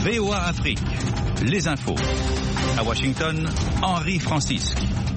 VOA Afrique, les infos. À Washington, Henri Francisque.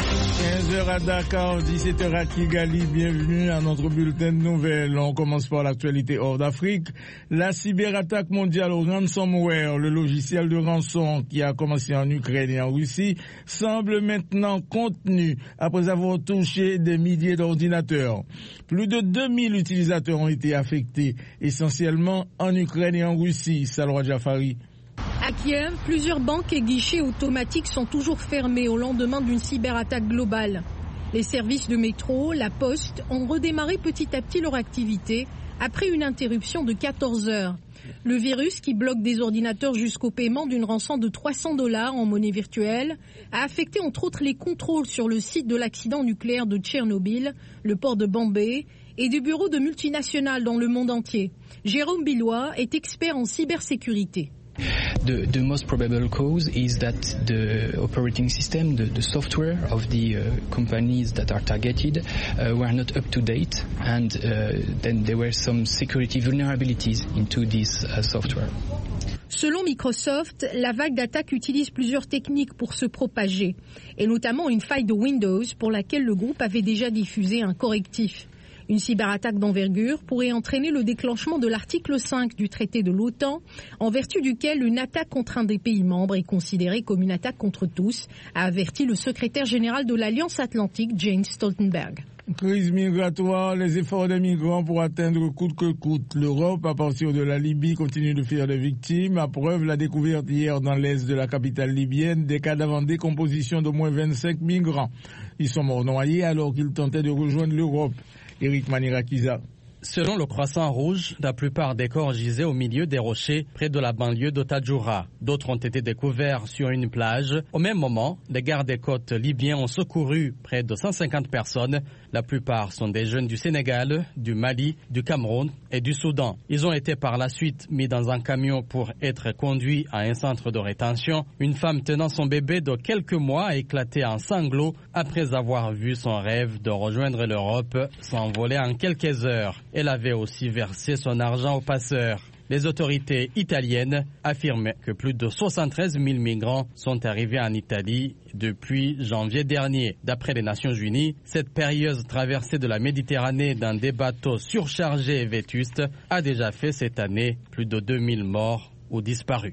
15h à Dakar, 17h à Kigali, bienvenue à notre bulletin de nouvelles. On commence par l'actualité hors d'Afrique. La cyberattaque mondiale au ransomware, le logiciel de rançon qui a commencé en Ukraine et en Russie, semble maintenant contenu après avoir touché des milliers d'ordinateurs. Plus de 2000 utilisateurs ont été affectés, essentiellement en Ukraine et en Russie. Salwa Jafari. À Kiev, plusieurs banques et guichets automatiques sont toujours fermés au lendemain d'une cyberattaque globale. Les services de métro, la poste ont redémarré petit à petit leur activité après une interruption de 14 heures. Le virus qui bloque des ordinateurs jusqu'au paiement d'une rançon de $300 en monnaie virtuelle a affecté entre autres les contrôles sur le site de l'accident nucléaire de Tchernobyl, le port de Bombay et des bureaux de multinationales dans le monde entier. Jérôme Billois est expert en cybersécurité. The most probable cause is that the operating system, the software of the companies that are targeted were not up to date, and then there were some security vulnerabilities into this software. Selon Microsoft, la vague d'attaques utilise plusieurs techniques pour se propager, et notamment une faille de Windows pour laquelle le groupe avait déjà diffusé un correctif. Une cyberattaque d'envergure pourrait entraîner le déclenchement de l'article 5 du traité de l'OTAN, en vertu duquel une attaque contre un des pays membres est considérée comme une attaque contre tous, a averti le secrétaire général de l'Alliance Atlantique, Jens Stoltenberg. Crise migratoire, les efforts des migrants pour atteindre coûte que coûte. L'Europe, à partir de la Libye, continue de faire des victimes. À preuve, la découverte hier dans l'est de la capitale libyenne des cadavres en décomposition d'au moins 25 migrants. Ils sont morts noyés alors qu'ils tentaient de rejoindre l'Europe. Eric Manirakiza. Selon le Croissant Rouge, la plupart des corps gisaient au milieu des rochers près de la banlieue de Tadjoura. D'autres ont été découverts sur une plage. Au même moment, les gardes-côtes libyens ont secouru près de 150 personnes. La plupart sont des jeunes du Sénégal, du Mali, du Cameroun et du Soudan. Ils ont été par la suite mis dans un camion pour être conduits à un centre de rétention. Une femme tenant son bébé de quelques mois a éclaté en sanglots après avoir vu son rêve de rejoindre l'Europe s'envoler en quelques heures. Elle avait aussi versé son argent aux passeurs. Les autorités italiennes affirment que plus de 73 000 migrants sont arrivés en Italie depuis janvier dernier. D'après les Nations Unies, cette périlleuse traversée de la Méditerranée dans des bateaux surchargés et vétustes a déjà fait cette année plus de 2000 morts ou disparus.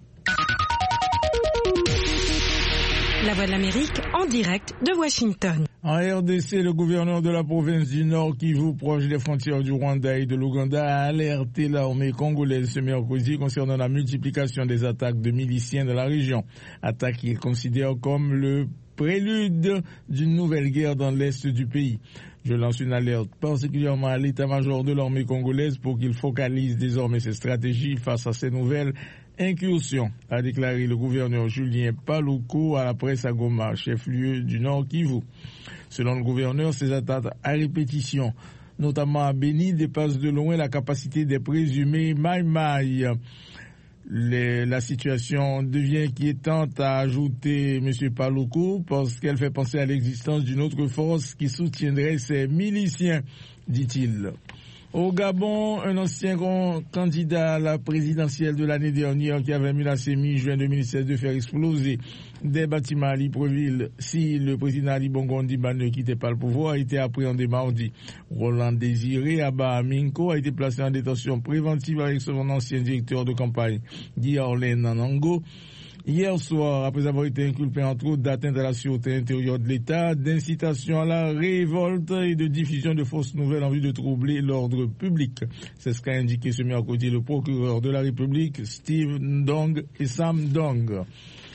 La Voix de l'Amérique en direct de Washington. En RDC, le gouverneur de la province du Nord Kivu, proche des frontières du Rwanda et de l'Ouganda, a alerté l'armée congolaise ce mercredi concernant la multiplication des attaques de miliciens de la région. Attaques qu'il considère comme le prélude d'une nouvelle guerre dans l'est du pays. Je lance une alerte particulièrement à l'état-major de l'armée congolaise pour qu'il focalise désormais ses stratégies face à ces nouvelles incursions, a déclaré le gouverneur Julien Paluku à la presse à Goma, chef-lieu du Nord Kivu. Selon le gouverneur, ces attaques à répétition, notamment à Beni, dépassent de loin la capacité des présumés Maï-Maï. La situation devient inquiétante, a ajouté M. Paluku, parce qu'elle fait penser à l'existence d'une autre force qui soutiendrait ces miliciens, dit-il. Au Gabon, un ancien candidat à la présidentielle de l'année dernière qui avait menacé mi-juin 2016 de faire exploser des bâtiments à Libreville si le président Ali Bongo Ondimba ne quittait pas le pouvoir a été appréhendé mardi. Roland Désiré Abba Aminko a été placé en détention préventive avec son ancien directeur de campagne Guy-Orlène Nanango. Hier soir, après avoir été inculpé entre autres d'atteinte à la sûreté intérieure de l'État, d'incitation à la révolte et de diffusion de fausses nouvelles en vue de troubler l'ordre public. C'est ce qu'a indiqué ce mercredi le procureur de la République, Steve Ndong et Sam Dong.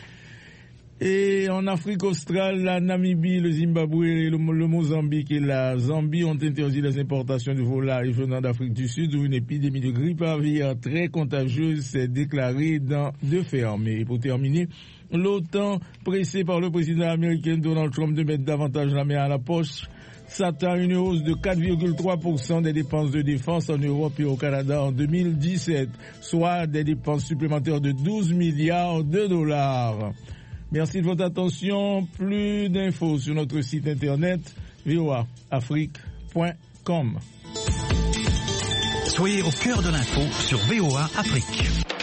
Et en Afrique australe, la Namibie, le Zimbabwe, le Mozambique et la Zambie ont interdit les importations de volailles venant d'Afrique du Sud où une épidémie de grippe aviaire très contagieuse s'est déclarée dans 2 fermes. Et pour terminer, l'OTAN, pressé par le président américain Donald Trump de mettre davantage la main à la poche, s'attend à une hausse de 4,3% des dépenses de défense en Europe et au Canada en 2017, soit des dépenses supplémentaires de 12 milliards de dollars. Merci de votre attention. Plus d'infos sur notre site internet voaafrique.com. Soyez au cœur de l'info sur VOA Afrique.